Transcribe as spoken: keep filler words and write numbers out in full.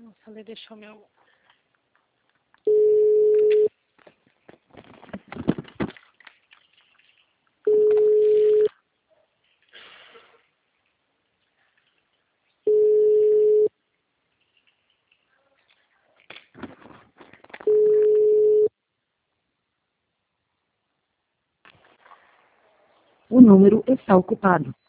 Nossa, ele deixou meu... O número está ocupado.